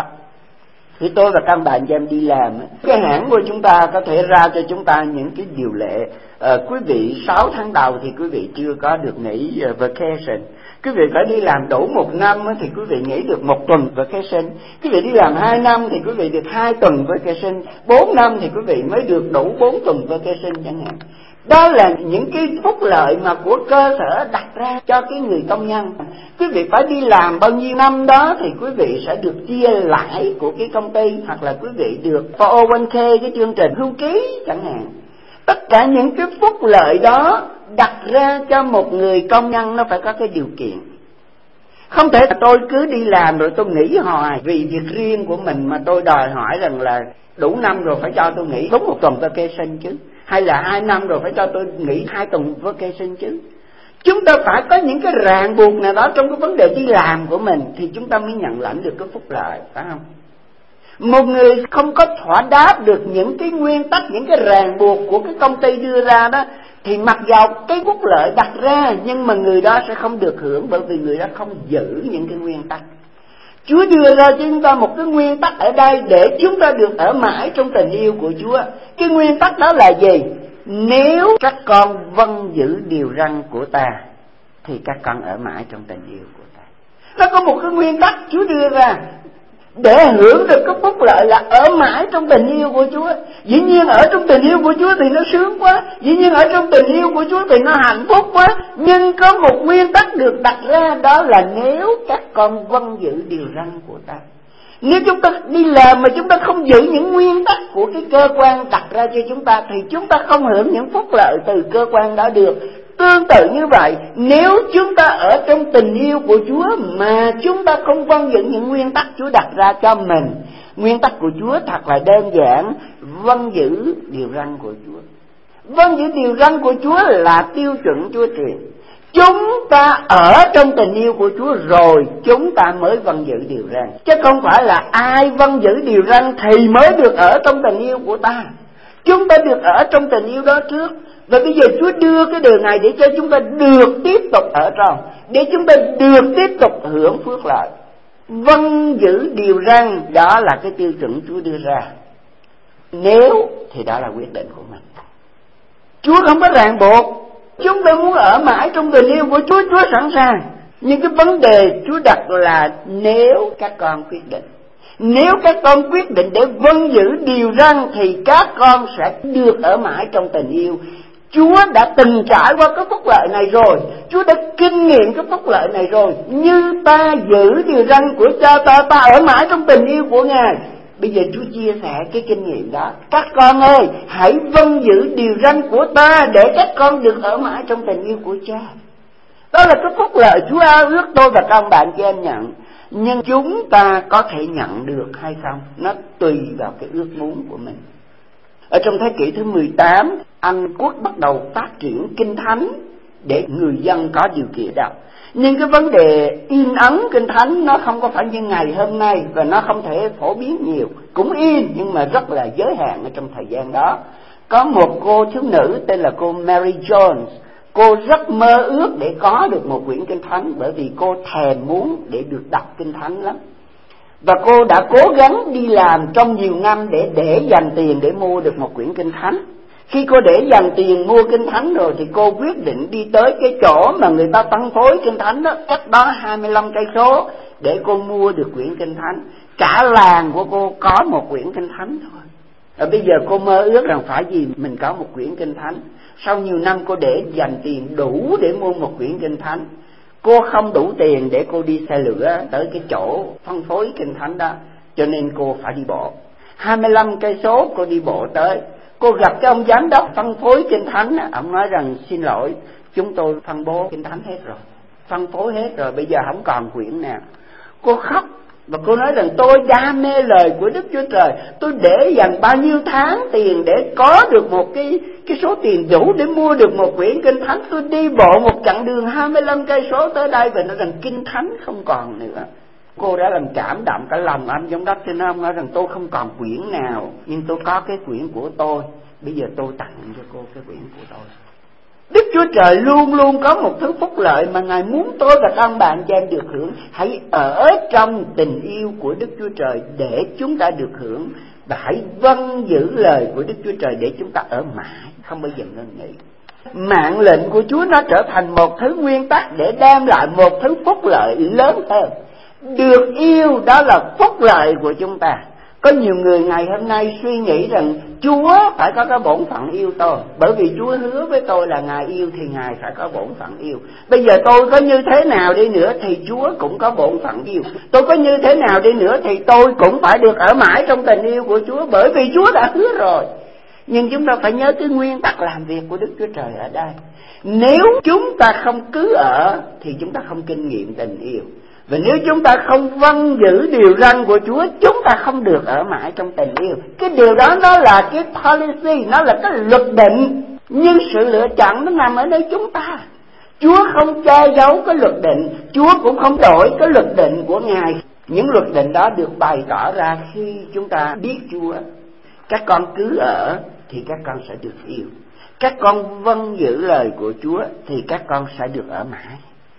Speaker 2: Thì tôi và các bạn chị em đi làm, cái hãng của chúng ta có thể ra cho chúng ta những cái điều lệ. Quý vị 6 tháng đầu thì quý vị chưa có được nghỉ vacation. Quý vị phải đi làm đủ 1 năm thì quý vị nghỉ được 1 tuần vacation. Quý vị đi làm 2 năm thì quý vị được 2 tuần vacation. 4 năm thì quý vị mới được đủ 4 tuần vacation chẳng hạn. Đó là những cái phúc lợi mà của cơ sở đặt ra cho cái người công nhân. Quý vị phải đi làm bao nhiêu năm đó thì quý vị sẽ được chia lãi của cái công ty, hoặc là quý vị được 401k, cái chương trình hưu trí chẳng hạn. Tất cả những cái phúc lợi đó đặt ra cho một người công nhân nó phải có cái điều kiện. Không thể là tôi cứ đi làm rồi tôi nghỉ hoài vì việc riêng của mình mà tôi đòi hỏi rằng là đủ năm rồi phải cho tôi nghỉ đúng 1 tuần vacation chứ, hay là 2 năm rồi phải cho tôi nghỉ 2 tuần vacation chứ. Chúng ta phải có những cái ràng buộc nào đó trong cái vấn đề đi làm của mình thì chúng ta mới nhận lãnh được cái phúc lợi, phải không? Một người không có thỏa đáp được những cái nguyên tắc, những cái ràng buộc của cái công ty đưa ra đó, thì mặc dầu cái phúc lợi đặt ra nhưng mà người đó sẽ không được hưởng, bởi vì người đó không giữ những cái nguyên tắc. Chúa đưa ra cho chúng ta một cái nguyên tắc ở đây để chúng ta được ở mãi trong tình yêu của Chúa. Cái nguyên tắc đó là gì? Nếu các con vâng giữ điều răn của ta thì các con ở mãi trong tình yêu của ta. Nó có một cái nguyên tắc Chúa đưa ra để hưởng được cái phúc lợi là ở mãi trong tình yêu của Chúa. Dĩ nhiên ở trong tình yêu của Chúa thì nó sướng quá, dĩ nhiên ở trong tình yêu của Chúa thì nó hạnh phúc quá. Nhưng có một nguyên tắc được đặt ra, đó là nếu các con vâng giữ điều răn của ta. Nếu chúng ta đi làm mà chúng ta không giữ những nguyên tắc của cái cơ quan đặt ra cho chúng ta thì chúng ta không hưởng những phúc lợi từ cơ quan đó được. Tương tự như vậy, nếu chúng ta ở trong tình yêu của Chúa mà chúng ta không vâng giữ những nguyên tắc Chúa đặt ra cho mình, nguyên tắc của Chúa thật là đơn giản: vâng giữ điều răn của Chúa. Vâng giữ điều răn của Chúa là tiêu chuẩn Chúa truyền. Chúng ta ở trong tình yêu của Chúa rồi chúng ta mới vâng giữ điều răn, chứ không phải là ai vâng giữ điều răn thì mới được ở trong tình yêu của ta. Chúng ta được ở trong tình yêu đó trước, và bây giờ Chúa đưa cái điều này để cho chúng ta được tiếp tục ở trong, để chúng ta được tiếp tục hưởng phước lợi. Vâng giữ điều răn, đó là cái tiêu chuẩn Chúa đưa ra. Nếu thì đó là quyết định của mình. Chúa không có ràng buộc. Chúng ta muốn ở mãi trong tình yêu của Chúa, Chúa sẵn sàng. Nhưng cái vấn đề Chúa đặt là nếu các con quyết định. Nếu các con quyết định để vâng giữ điều răn thì các con sẽ được ở mãi trong tình yêu. Chúa đã từng trải qua cái phúc lợi này rồi, Chúa đã kinh nghiệm cái phúc lợi này rồi. Như ta giữ điều răn của Cha ta, ta ở mãi trong tình yêu của Ngài. Bây giờ Chúa chia sẻ cái kinh nghiệm đó. Các con ơi, hãy vâng giữ điều răn của ta để các con được ở mãi trong tình yêu của Cha. Đó là cái phúc lợi Chúa ao ước tôi và các bạn cho em nhận. Nhưng chúng ta có thể nhận được hay không, nó tùy vào cái ước muốn của mình. Ở trong thế kỷ thứ 18, Anh Quốc bắt đầu phát triển Kinh Thánh để người dân có điều kiện đọc. Nhưng cái vấn đề in ấn Kinh Thánh nó không có phải như ngày hôm nay, và nó không thể phổ biến nhiều. Cũng in nhưng mà rất là giới hạn ở trong thời gian đó. Có một cô thiếu nữ tên là cô Mary Jones. Cô rất mơ ước để có được một quyển Kinh Thánh, bởi vì cô thèm muốn để được đọc Kinh Thánh lắm. Và cô đã cố gắng đi làm trong nhiều năm để dành tiền để mua được một quyển Kinh Thánh. Khi cô để dành tiền mua Kinh Thánh rồi thì cô quyết định đi tới cái chỗ mà người ta phân phối Kinh Thánh đó, cách đó 25 cây số, để cô mua được quyển Kinh Thánh. Cả làng của cô có một quyển Kinh Thánh thôi. Và bây giờ cô mơ ước rằng phải gì mình có một quyển Kinh Thánh. Sau nhiều năm cô để dành tiền đủ để mua một quyển Kinh Thánh. Cô không đủ tiền để cô đi xe lửa tới cái chỗ phân phối Kinh Thánh đó, cho nên cô phải đi bộ 25 cây số. Cô đi bộ tới, cô gặp cái ông giám đốc phân phối Kinh Thánh. Ông nói rằng xin lỗi, chúng tôi phân bố Kinh Thánh hết rồi, phân phối hết rồi, bây giờ không còn quyển nào. Cô khóc, Và cô nói rằng tôi đam mê lời của Đức Chúa Trời. Tôi để dành bao nhiêu tháng tiền để có được một cái số tiền đủ để mua được một quyển Kinh Thánh. Tôi đi bộ một chặng đường 25 cây số tới đây và nói rằng Kinh Thánh không còn nữa. Cô đã làm cảm động cả lòng anh trong đất, cho nên ông nói rằng tôi không còn quyển nào, nhưng tôi có cái quyển của tôi. Bây giờ tôi tặng cho cô cái quyển của tôi. Đức Chúa Trời luôn luôn có một thứ phúc lợi mà Ngài muốn tôi và các bạn cho em được hưởng. Hãy ở trong tình yêu của Đức Chúa Trời để chúng ta được hưởng, và hãy vâng giữ lời của Đức Chúa Trời để chúng ta ở mãi, không bao giờ ngưng nghỉ. Mạng lệnh của Chúa nó trở thành một thứ nguyên tắc để đem lại một thứ phúc lợi lớn hơn. Được yêu đó là phúc lợi của chúng ta. Có nhiều người ngày hôm nay suy nghĩ rằng Chúa phải có cái bổn phận yêu tôi, bởi vì Chúa hứa với tôi là Ngài yêu thì Ngài phải có bổn phận yêu. Bây giờ tôi có như thế nào đi nữa thì Chúa cũng có bổn phận yêu. Tôi có như thế nào đi nữa thì tôi cũng phải được ở mãi trong tình yêu của Chúa, bởi vì Chúa đã hứa rồi. Nhưng chúng ta phải nhớ cái nguyên tắc làm việc của Đức Chúa Trời ở đây. Nếu chúng ta không cứ ở thì chúng ta không kinh nghiệm tình yêu. Và nếu chúng ta không vâng giữ điều răn của Chúa, chúng ta không được ở mãi trong tình yêu. Cái điều đó nó là cái policy, nó là cái luật định. Nhưng sự lựa chọn nó nằm ở nơi chúng ta. Chúa không che giấu cái luật định, Chúa cũng không đổi cái luật định của Ngài. Những luật định đó được bày tỏ ra khi chúng ta biết Chúa. Các con cứ ở thì các con sẽ được yêu. Các con vâng giữ lời của Chúa thì các con sẽ được ở mãi.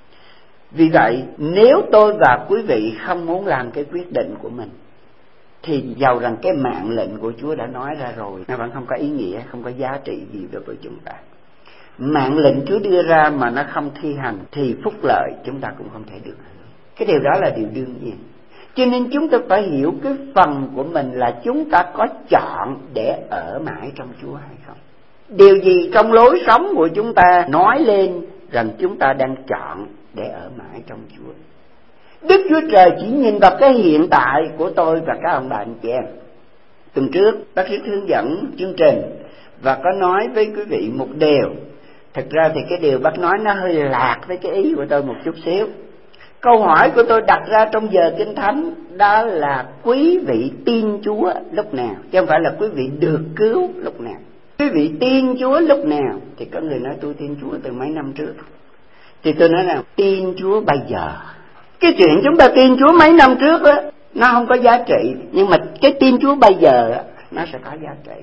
Speaker 2: Vì vậy, nếu tôi và quý vị không muốn làm cái quyết định của mình, thì dầu rằng cái mạng lệnh của Chúa đã nói ra rồi, nó vẫn không có ý nghĩa, không có giá trị gì đối với chúng ta. Mạng lệnh Chúa đưa ra mà nó không thi hành thì phúc lợi chúng ta cũng không thể được. Cái điều đó là điều đương nhiên. Cho nên chúng ta phải hiểu cái phần của mình là chúng ta có chọn để ở mãi trong Chúa hay không. Điều gì trong lối sống của chúng ta nói lên rằng chúng ta đang chọn để ở mãi trong Chúa. Đức Chúa Trời chỉ nhìn vào cái hiện tại của tôi và các ông bà anh chị em. Tuần trước bác sĩ hướng dẫn chương trình và có nói với quý vị một điều. Thật ra thì cái điều bác nói nó hơi lạc với cái ý của tôi một chút xíu. Câu hỏi của tôi đặt ra trong giờ Kinh Thánh đó là quý vị tin Chúa lúc nào, chứ không phải là quý vị được cứu lúc nào. Quý vị tin Chúa lúc nào? Thì có người nói tôi tin Chúa từ mấy năm trước. Thì tôi nói là tin Chúa bây giờ. Cái chuyện chúng ta tin Chúa mấy năm trước á, nó không có giá trị. Nhưng mà cái tin Chúa bây giờ á, nó sẽ có giá trị.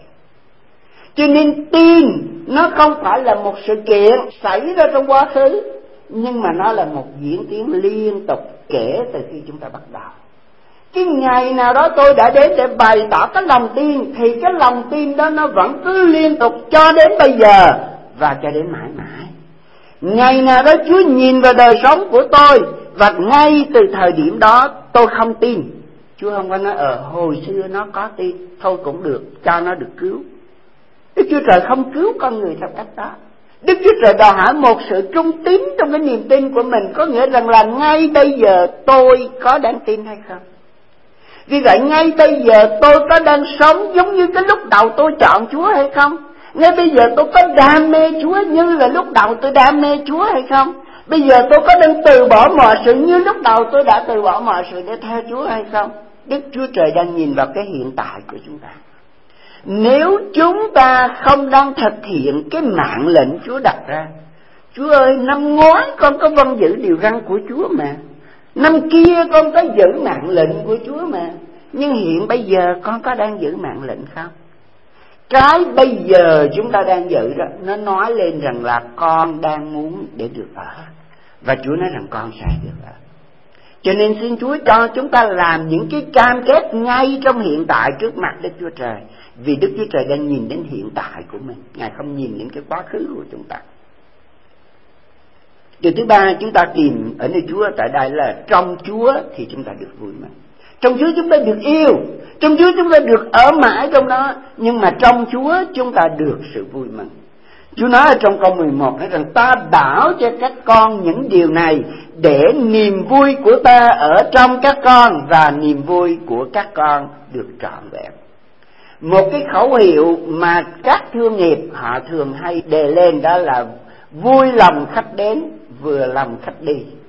Speaker 2: Cho nên tin nó không phải là một sự kiện xảy ra trong quá khứ, nhưng mà nó là một diễn tiến liên tục kể từ khi chúng ta bắt đầu. Cái ngày nào đó tôi đã đến để bày tỏ cái lòng tin, thì cái lòng tin đó nó vẫn cứ liên tục cho đến bây giờ và cho đến mãi mãi. Ngày nào đó Chúa nhìn vào đời sống của tôi, và ngay từ thời điểm đó tôi không tin. Chúa không có nói hồi xưa nó có tin, thôi cũng được, cho nó được cứu. Đức Chúa Trời không cứu con người theo cách đó. Đức Chúa Trời đòi hỏi một sự trung tín trong cái niềm tin của mình. Có nghĩa rằng là ngay bây giờ tôi có đang tin hay không. Vì vậy ngay bây giờ tôi có đang sống giống như cái lúc đầu tôi chọn Chúa hay không. Ngay bây giờ tôi có đam mê Chúa như là lúc đầu tôi đam mê Chúa hay không. Bây giờ tôi có đang từ bỏ mọi sự như lúc đầu tôi đã từ bỏ mọi sự để theo Chúa hay không. Đức Chúa Trời đang nhìn vào cái hiện tại của chúng ta. Nếu chúng ta không đang thực hiện cái mạng lệnh Chúa đặt ra, Chúa ơi, năm ngoái con có vâng giữ điều răn của Chúa mà, năm kia con có giữ mạng lệnh của Chúa mà, nhưng hiện bây giờ con có đang giữ mạng lệnh không? Cái bây giờ chúng ta đang giữ đó, nó nói lên rằng là con đang muốn để được ở, và Chúa nói rằng con sẽ được ở. Cho nên xin Chúa cho chúng ta làm những cái cam kết ngay trong hiện tại trước mặt Đức Chúa Trời. Vì Đức Chúa Trời đang nhìn đến hiện tại của mình, Ngài không nhìn đến cái quá khứ của chúng ta. Điều thứ ba chúng ta tìm ở nơi Chúa tại đây là trong Chúa thì chúng ta được vui mừng. Trong Chúa chúng ta được yêu, trong Chúa chúng ta được ở mãi trong đó, nhưng mà trong Chúa chúng ta được sự vui mừng. Chúa nói ở trong câu 11 nói rằng ta bảo cho các con những điều này để niềm vui của ta ở trong các con và niềm vui của các con được trọn vẹn. Một cái khẩu hiệu mà các thương nghiệp họ thường hay đề lên đó là vui lòng khách đến, vừa lòng khách đi.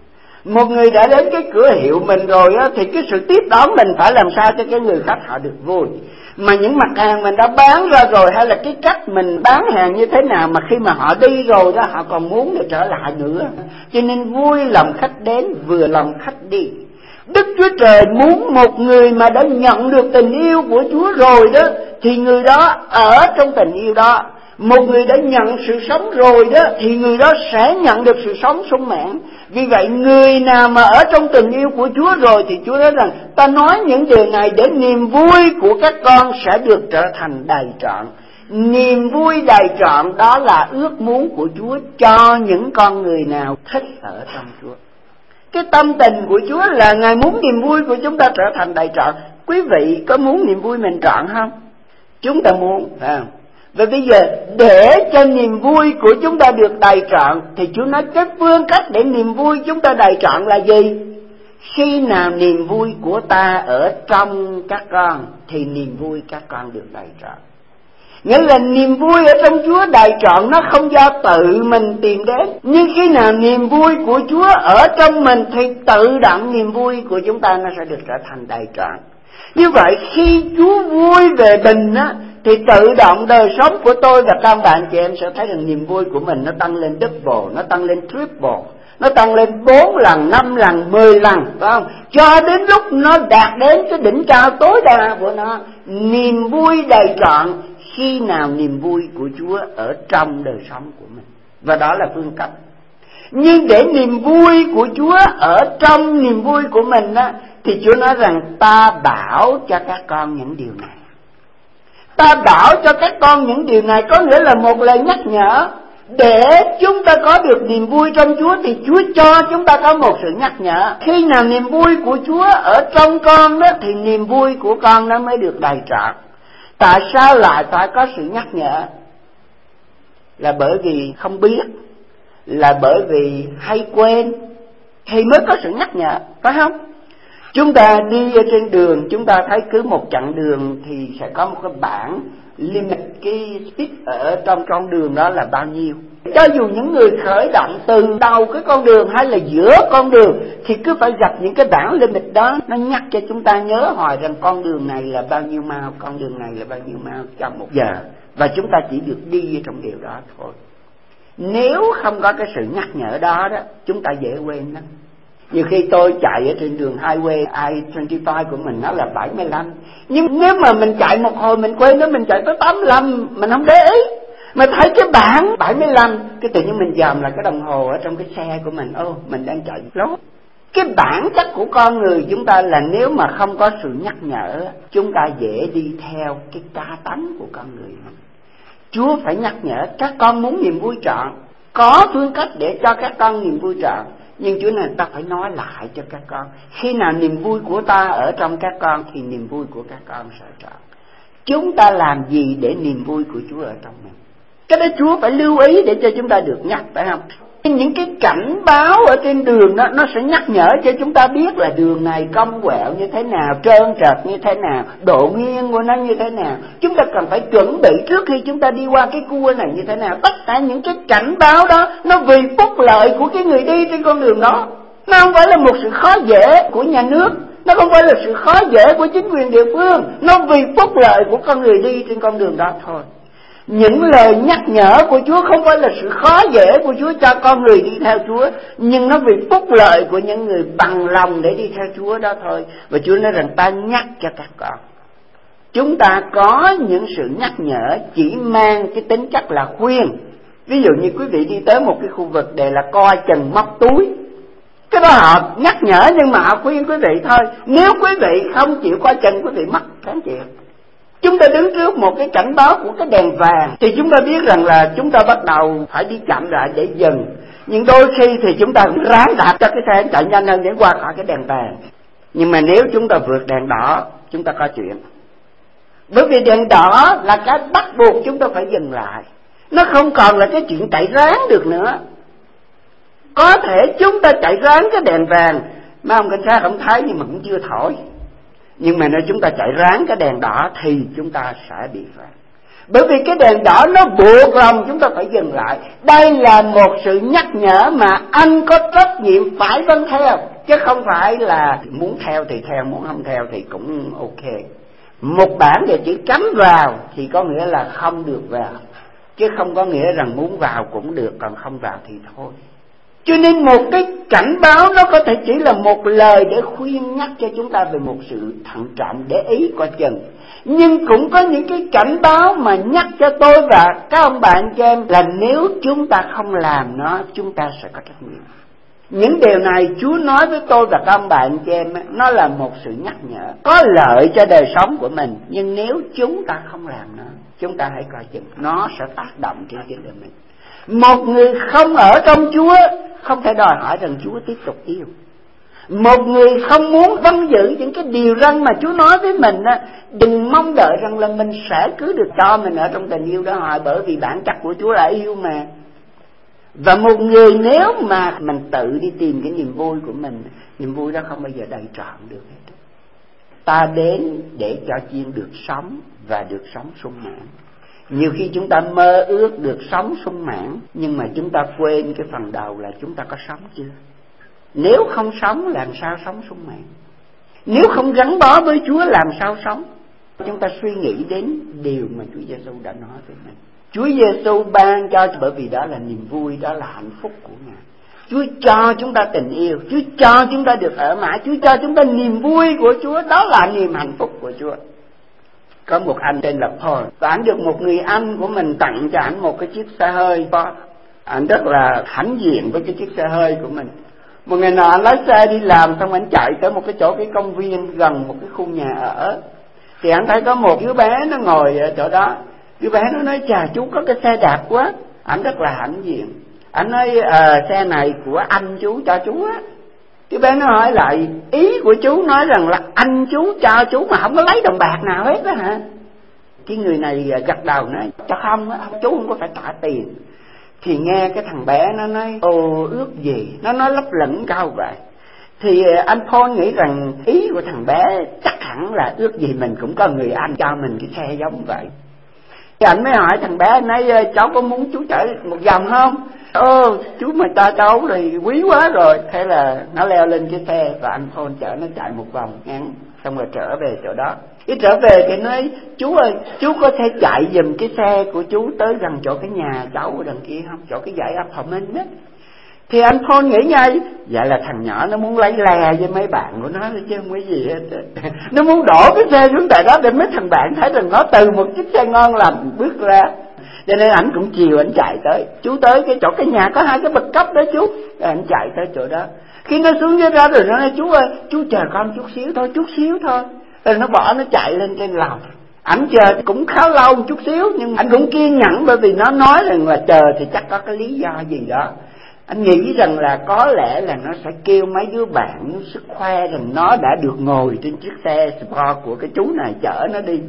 Speaker 2: Một người đã đến cái cửa hiệu mình rồi á, thì cái sự tiếp đón mình phải làm sao cho cái người khách họ được vui. Mà những mặt hàng mình đã bán ra rồi, hay là cái cách mình bán hàng như thế nào, mà khi mà họ đi rồi đó, họ còn muốn được trở lại nữa. Cho nên vui lòng khách đến, vừa lòng khách đi. Đức Chúa Trời muốn một người mà đã nhận được tình yêu của Chúa rồi đó, thì người đó ở trong tình yêu đó. Một người đã nhận sự sống rồi đó, thì người đó sẽ nhận được sự sống sung mãn. Vì vậy người nào mà ở trong tình yêu của Chúa rồi, thì Chúa nói rằng ta nói những điều này để niềm vui của các con sẽ được trở thành đầy trọn. Niềm vui đầy trọn đó là ước muốn của Chúa cho những con người nào thích ở trong Chúa. Cái tâm tình của Chúa là Ngài muốn niềm vui của chúng ta trở thành đầy trọn. Quý vị có muốn niềm vui mình trọn không? Chúng ta muốn, phải không? Và bây giờ để cho niềm vui của chúng ta được đầy trọn, thì Chúa nói cái phương cách để niềm vui chúng ta đầy trọn là gì? Khi nào niềm vui của ta ở trong các con, thì niềm vui các con được đầy trọn. Nghĩa là niềm vui ở trong Chúa đầy trọn, nó không do tự mình tìm đến. Nhưng khi nào niềm vui của Chúa ở trong mình, thì tự động niềm vui của chúng ta nó sẽ được trở thành đầy trọn. Như vậy khi Chúa vui về bình á, thì tự động đời sống của tôi và các bạn chị em sẽ thấy rằng niềm vui của mình nó tăng lên double, nó tăng lên triple, nó tăng lên 4 lần, 5 lần, 10 lần, phải không? Cho đến lúc nó đạt đến cái đỉnh cao tối đa của nó. Niềm vui đầy trọn khi nào niềm vui của Chúa ở trong đời sống của mình. Và đó là phương cách. Nhưng để niềm vui của Chúa ở trong niềm vui của mình á, thì Chúa nói rằng ta bảo cho các con những điều này. Ta bảo cho các con những điều này có nghĩa là một lời nhắc nhở. Để chúng ta có được niềm vui trong Chúa, thì Chúa cho chúng ta có một sự nhắc nhở. Khi nào niềm vui của Chúa ở trong con đó, thì niềm vui của con nó mới được đầy trọn. Tại sao lại phải có sự nhắc nhở? Là bởi vì không biết, là bởi vì hay quên, thì mới có sự nhắc nhở, phải không? Chúng ta đi ở trên đường, chúng ta thấy cứ một chặng đường thì sẽ có một cái bảng limit cái speed ở trong con đường đó là bao nhiêu. Cho dù những người khởi động từ đầu cái con đường hay là giữa con đường, thì cứ phải gặp những cái bảng limit đó, nó nhắc cho chúng ta nhớ hoài rằng con đường này là bao nhiêu mile, con đường này là bao nhiêu mile trong 1 giờ. Và chúng ta chỉ được đi trong điều đó thôi. Nếu không có cái sự nhắc nhở đó đó, chúng ta dễ quên lắm. Nhiều khi tôi chạy ở trên đường highway I-25 của mình nó là 75, nhưng nếu mà mình chạy một hồi mình quên đó, mình chạy tới 85, mình không để ý, mà thấy cái bảng 75, cái tự nhiên mình dòm là cái đồng hồ ở trong cái xe của mình, mình đang chạy lố. Cái bản chất của con người chúng ta là nếu mà không có sự nhắc nhở, chúng ta dễ đi theo cái cá tánh của con người mình. Chúa phải nhắc nhở các con muốn niềm vui trọn, có phương cách để cho các con niềm vui trọn. Nhưng Chúa này ta phải nói lại cho các con, khi nào niềm vui của ta ở trong các con, thì niềm vui của các con sẽ trọn. Chúng ta làm gì để niềm vui của Chúa ở trong mình? Cái đó Chúa phải lưu ý để cho chúng ta được nhắc, phải không? Những cái cảnh báo ở trên đường đó, nó sẽ nhắc nhở cho chúng ta biết là đường này cong quẹo như thế nào, trơn trượt như thế nào, độ nghiêng của nó như thế nào. Chúng ta cần phải chuẩn bị trước khi chúng ta đi qua cái cua này như thế nào. Tất cả những cái cảnh báo đó, nó vì phúc lợi của cái người đi trên con đường đó. Nó không phải là một sự khó dễ của nhà nước, nó không phải là sự khó dễ của chính quyền địa phương, nó vì phúc lợi của con người đi trên con đường đó thôi. Những lời nhắc nhở của Chúa không phải là sự khó dễ của Chúa cho con người đi theo Chúa, nhưng nó vì phúc lợi của những người bằng lòng để đi theo Chúa đó thôi. Và Chúa nói rằng ta nhắc cho các con. Chúng ta có những sự nhắc nhở chỉ mang cái tính chất là khuyên. Ví dụ như quý vị đi tới một cái khu vực để là coi chừng móc túi, cái đó họ nhắc nhở nhưng mà họ khuyên quý vị thôi. Nếu quý vị không chịu coi chừng, quý vị mất cán chịu. Chúng ta đứng trước một cái cảnh báo của cái đèn vàng, thì chúng ta biết rằng là chúng ta bắt đầu phải đi chậm lại để dừng. Nhưng đôi khi thì chúng ta cũng ráng đạp cho cái xe chạy nhanh hơn để qua khỏi cái đèn vàng. Nhưng mà nếu chúng ta vượt đèn đỏ, chúng ta có chuyện. Bởi vì đèn đỏ là cái bắt buộc chúng ta phải dừng lại. Nó không còn là cái chuyện chạy ráng được nữa. Có thể chúng ta chạy ráng cái đèn vàng, mấy ông cảnh sát không thấy nhưng mà cũng chưa thổi. Nhưng mà nếu chúng ta chạy ráng cái đèn đỏ thì chúng ta sẽ bị phạt. Bởi vì cái đèn đỏ nó buộc lòng chúng ta phải dừng lại. Đây là một sự nhắc nhở mà anh có trách nhiệm phải vâng theo, chứ không phải là muốn theo thì theo, muốn không theo thì cũng ok. Một bản đề chữ cấm vào thì có nghĩa là không được vào, chứ không có nghĩa rằng muốn vào cũng được, còn không vào thì thôi. Cho nên một cái cảnh báo nó có thể chỉ là một lời để khuyên nhắc cho chúng ta về một sự thận trọng, để ý coi chừng. Nhưng cũng có những cái cảnh báo mà nhắc cho tôi và các ông bạn cho em là nếu chúng ta không làm nó, chúng ta sẽ có trách nhiệm. Những điều này Chúa nói với tôi và các ông bạn cho em, nó là một sự nhắc nhở có lợi cho đời sống của mình. Nhưng nếu chúng ta không làm nó, chúng ta hãy coi chừng, nó sẽ tác động trên cái đời mình. Một người không ở trong Chúa không thể đòi hỏi rằng Chúa tiếp tục yêu. Một người không muốn vâng giữ những cái điều răn mà Chúa nói với mình á, đừng mong đợi rằng là mình sẽ cứ được cho mình ở trong tình yêu đó hoài, bởi vì bản chất của Chúa là yêu mà. Và một người nếu mà mình tự đi tìm cái niềm vui của mình, niềm vui đó không bao giờ đầy trọn được hết. Ta đến để cho chiên được sống và được sống sung mãn. Nhiều khi chúng ta mơ ước được sống sung mãn, nhưng mà chúng ta quên cái phần đầu là chúng ta có sống chưa. Nếu không sống làm sao sống sung mãn? Nếu không gắn bó với Chúa làm sao sống? Chúng ta suy nghĩ đến điều mà Chúa Giêsu đã nói với mình. Chúa Giêsu ban cho, bởi vì đó là niềm vui, đó là hạnh phúc của Ngài. Chúa cho chúng ta tình yêu, Chúa cho chúng ta được ở mãi, Chúa cho chúng ta niềm vui của Chúa, đó là niềm hạnh phúc của Chúa. Có một anh tên là Paul, và anh được một người anh của mình tặng cho anh một cái chiếc xe hơi Ford. Anh rất là hãnh diện với cái chiếc xe hơi của mình. Một ngày nào anh lái xe đi làm xong anh chạy tới một cái chỗ, cái công viên gần một cái khu nhà ở, thì anh thấy có một đứa bé nó ngồi ở chỗ đó. Đứa bé nó nói chà chú có cái xe đạp quá. Anh rất là hãnh diện. Anh nói xe này của anh chú cho chú á. Đứa bé nó hỏi lại, ý của chú nói rằng là anh chú cho chú mà không có lấy đồng bạc nào hết đó hả? Cái người này gật đầu nói cho không á, chú không có phải trả tiền. Thì nghe cái thằng bé nó nói ồ ước gì, nó nói lấp lửng cao vậy. Thì anh Paul nghĩ rằng ý của thằng bé chắc hẳn là ước gì mình cũng có người anh cho mình cái xe giống vậy. Thì anh mới hỏi thằng bé, anh nói cháu có muốn chú chở một vòng không? Chú mà cho cháu thì quý quá rồi. Thế là nó leo lên cái xe và anh Paul chở nó chạy một vòng ngắn, xong rồi trở về chỗ đó. Khi trở về thì nói chú ơi, chú có thể chạy giùm cái xe của chú tới gần chỗ cái nhà cháu ở đằng kia không, chỗ cái dãy ấp Hồng Minh đó. Thì anh Paul nghĩ ngay, vậy là thằng nhỏ nó muốn lấy lè với mấy bạn của nó chứ không có gì hết. Nó muốn đổ cái xe xuống tại đó để mấy thằng bạn thấy rằng nó từ một chiếc xe ngon lành bước ra. Cho nên ảnh cũng chiều ảnh chạy tới. Chú tới cái chỗ cái nhà có hai cái bậc cấp đó chú. Ảnh chạy tới chỗ đó. Khi nó xuống dưới ra rồi nó nói chú ơi, chú chờ con chút xíu thôi. Rồi nó bỏ nó chạy lên trên lầu. Ảnh chờ cũng khá lâu chút xíu, nhưng ảnh cũng kiên nhẫn, bởi vì nó nói rằng là chờ thì chắc có cái lý do gì đó. Anh nghĩ rằng là có lẽ là nó sẽ kêu mấy đứa bạn nó sức khoe rằng nó đã được ngồi trên chiếc xe sport của cái chú này chở nó đi.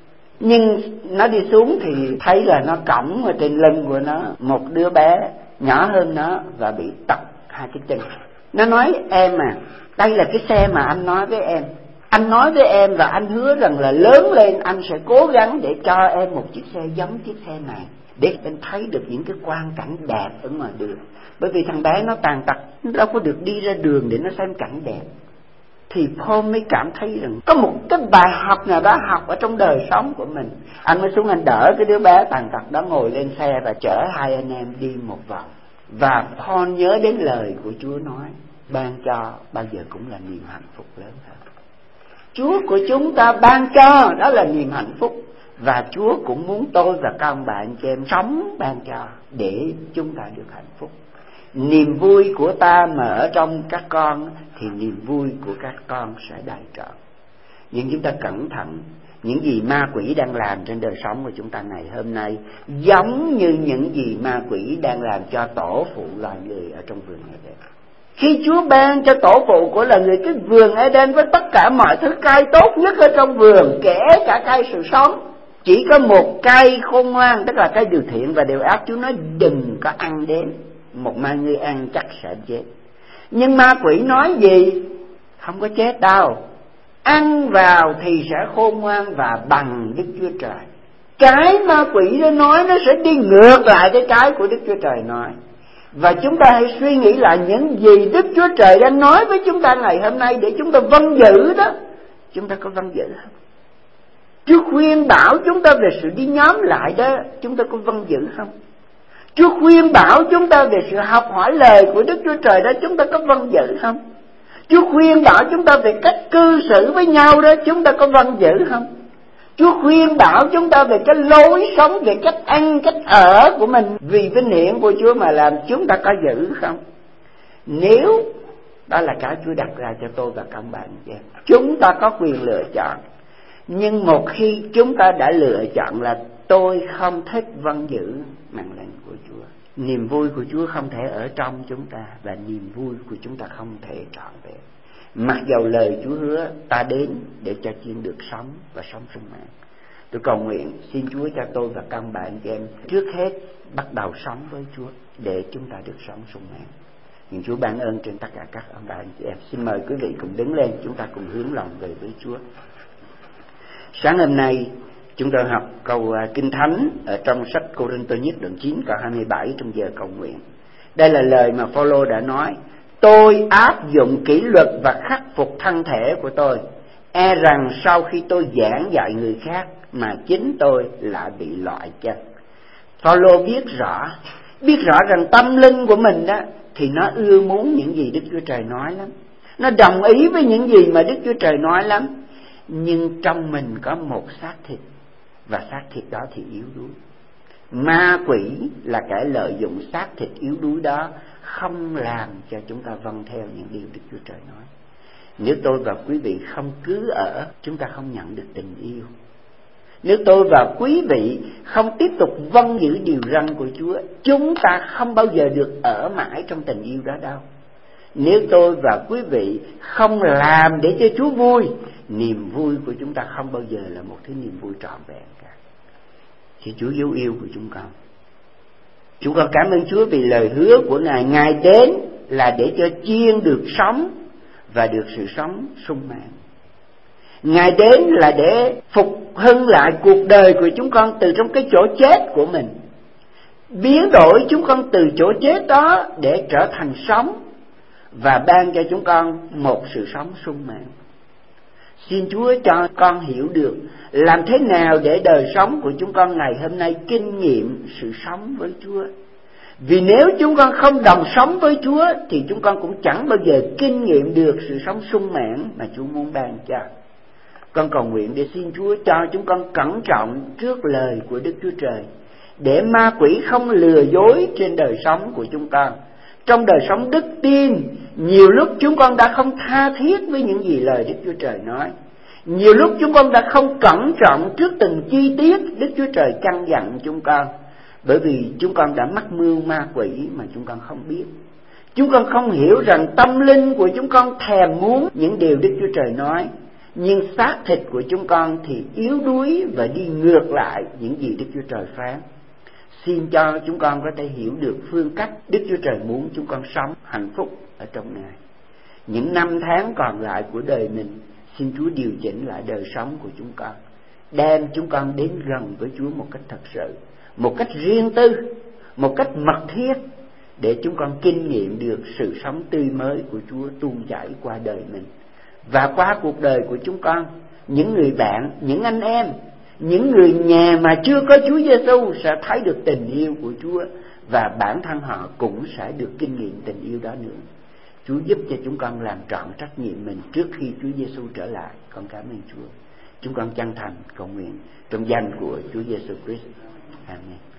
Speaker 2: Nhưng nó đi xuống thì thấy là nó cõng ở trên lưng của nó một đứa bé nhỏ hơn nó và bị tật hai cái chân. Nó nói em à, đây là cái xe mà anh nói với em. Anh nói với em và anh hứa rằng là lớn lên anh sẽ cố gắng để cho em một chiếc xe giống chiếc xe này, để em thấy được những cái quang cảnh đẹp ở ngoài đường. Bởi vì thằng bé nó tàn tật, nó đâu có được đi ra đường để nó xem cảnh đẹp. Thì Paul mới cảm thấy rằng có một cái bài học nào đó học ở trong đời sống của mình. Anh mới xuống anh đỡ cái đứa bé tàn tật đó ngồi lên xe và chở hai anh em đi một vòng. Và Paul nhớ đến lời của Chúa nói, ban cho bao giờ cũng là niềm hạnh phúc lớn hơn. Chúa của chúng ta ban cho, đó là niềm hạnh phúc. Và Chúa cũng muốn tôi và các ông bạn chị em sống ban cho để chúng ta được hạnh phúc. Niềm vui của ta mà ở trong các con thì niềm vui của các con sẽ đầy trọn. Nhưng chúng ta cẩn thận, những gì ma quỷ đang làm trên đời sống của chúng ta ngày hôm nay giống như những gì ma quỷ đang làm cho tổ phụ loài người ở trong vườn Eden. Khi Chúa ban cho tổ phụ của loài người cái vườn Eden với tất cả mọi thứ cây tốt nhất ở trong vườn, kể cả cây sự sống, chỉ có một cây khôn ngoan, tức là cây điều thiện và điều ác. Chúa nói đừng có ăn đến, một mai ngươi ăn chắc sẽ chết. Nhưng ma quỷ nói gì? Không có chết đâu, ăn vào thì sẽ khôn ngoan và bằng Đức Chúa Trời. Cái ma quỷ nó nói nó sẽ đi ngược lại cái của Đức Chúa Trời nói. Và chúng ta hãy suy nghĩ lại những gì Đức Chúa Trời đang nói với chúng ta ngày hôm nay để chúng ta vâng giữ đó. Chúng ta có vâng giữ không? Chúa khuyên bảo chúng ta về sự đi nhóm lại đó, chúng ta có vâng giữ không? Chúa khuyên bảo chúng ta về sự học hỏi lời của Đức Chúa Trời đó, chúng ta có vâng giữ không? Chúa khuyên bảo chúng ta về cách cư xử với nhau đó, chúng ta có vâng giữ không? Chúa khuyên bảo chúng ta về cái lối sống, về cách ăn, cách ở của mình vì vinh hiển của Chúa mà làm, chúng ta có giữ không? Nếu đó là cái Chúa đặt ra cho tôi và các bạn, chúng ta có quyền lựa chọn. Nhưng một khi chúng ta đã lựa chọn là tôi không thích vâng giữ mệnh lệnh của Chúa, niềm vui của Chúa không thể ở trong chúng ta, và niềm vui của chúng ta không thể trọn vẹn. Mặc dầu lời Chúa hứa ta đến để cho chiên được sống và sống sung mãn. Tôi cầu nguyện xin Chúa cho tôi và các bạn chị em trước hết bắt đầu sống với Chúa để chúng ta được sống sung mãn. Nhưng Chúa ban ơn trên tất cả các ông bà anh chị em. Xin mời quý vị cùng đứng lên, chúng ta cùng hướng lòng về với Chúa. Sáng hôm nay chúng tôi học câu Kinh Thánh ở trong sách Cô-rinh-tô nhất đoạn 9 câu 27 trong giờ cầu nguyện. Đây là lời mà Phao-lô đã nói: tôi áp dụng kỷ luật và khắc phục thân thể của tôi, e rằng sau khi tôi giảng dạy người khác mà chính tôi lại bị loại chân. Phao-lô biết rõ rằng tâm linh của mình đó thì nó ưa muốn những gì Đức Chúa Trời nói lắm, nó đồng ý với những gì mà Đức Chúa Trời nói lắm. Nhưng trong mình có một xác thịt, và xác thịt đó thì yếu đuối. Ma quỷ là kẻ lợi dụng xác thịt yếu đuối đó, không làm cho chúng ta vâng theo những điều Đức Chúa Trời nói. Nếu tôi và quý vị không cứ ở, chúng ta không nhận được tình yêu. Nếu tôi và quý vị không tiếp tục vâng giữ điều răn của Chúa, chúng ta không bao giờ được ở mãi trong tình yêu đó đâu. Nếu tôi và quý vị không làm để cho Chúa vui, niềm vui của chúng ta không bao giờ là một thứ niềm vui trọn vẹn cả. Thì Chúa dấu yêu của chúng con. Chúng con cảm ơn Chúa vì lời hứa của Ngài. Ngài đến là để cho chiên được sống và được sự sống sung mãn. Ngài đến là để phục hưng lại cuộc đời của chúng con từ trong cái chỗ chết của mình, biến đổi chúng con từ chỗ chết đó để trở thành sống, và ban cho chúng con một sự sống sung mãn. Xin Chúa cho con hiểu được làm thế nào để đời sống của chúng con ngày hôm nay kinh nghiệm sự sống với Chúa. Vì nếu chúng con không đồng sống với Chúa thì chúng con cũng chẳng bao giờ kinh nghiệm được sự sống sung mãn mà Chúa muốn ban cho. Con cầu nguyện để xin Chúa cho chúng con cẩn trọng trước lời của Đức Chúa Trời, để ma quỷ không lừa dối trên đời sống của chúng con. Trong đời sống đức tin, nhiều lúc chúng con đã không tha thiết với những gì lời Đức Chúa Trời nói. Nhiều lúc chúng con đã không cẩn trọng trước từng chi tiết Đức Chúa Trời căn dặn chúng con, bởi vì chúng con đã mắc mưu ma quỷ mà chúng con không biết. Chúng con không hiểu rằng tâm linh của chúng con thèm muốn những điều Đức Chúa Trời nói, nhưng xác thịt của chúng con thì yếu đuối và đi ngược lại những gì Đức Chúa Trời phán. Xin cho chúng con có thể hiểu được phương cách Đức Chúa Trời muốn chúng con sống hạnh phúc ở trong Ngài. Những năm tháng còn lại của đời mình, xin Chúa điều chỉnh lại đời sống của chúng con, đem chúng con đến gần với Chúa một cách thật sự, một cách riêng tư, một cách mật thiết, để chúng con kinh nghiệm được sự sống tươi mới của Chúa tuôn chảy qua đời mình và qua cuộc đời của chúng con. Những người bạn, những anh em, những người nhà mà chưa có Chúa Giêsu sẽ thấy được tình yêu của Chúa, và bản thân họ cũng sẽ được kinh nghiệm tình yêu đó nữa. Chúa giúp cho chúng con làm trọn trách nhiệm mình trước khi Chúa Giêsu trở lại. Con cảm ơn Chúa. Chúng con chân thành cầu nguyện trong danh của Chúa Giêsu Christ. Amen.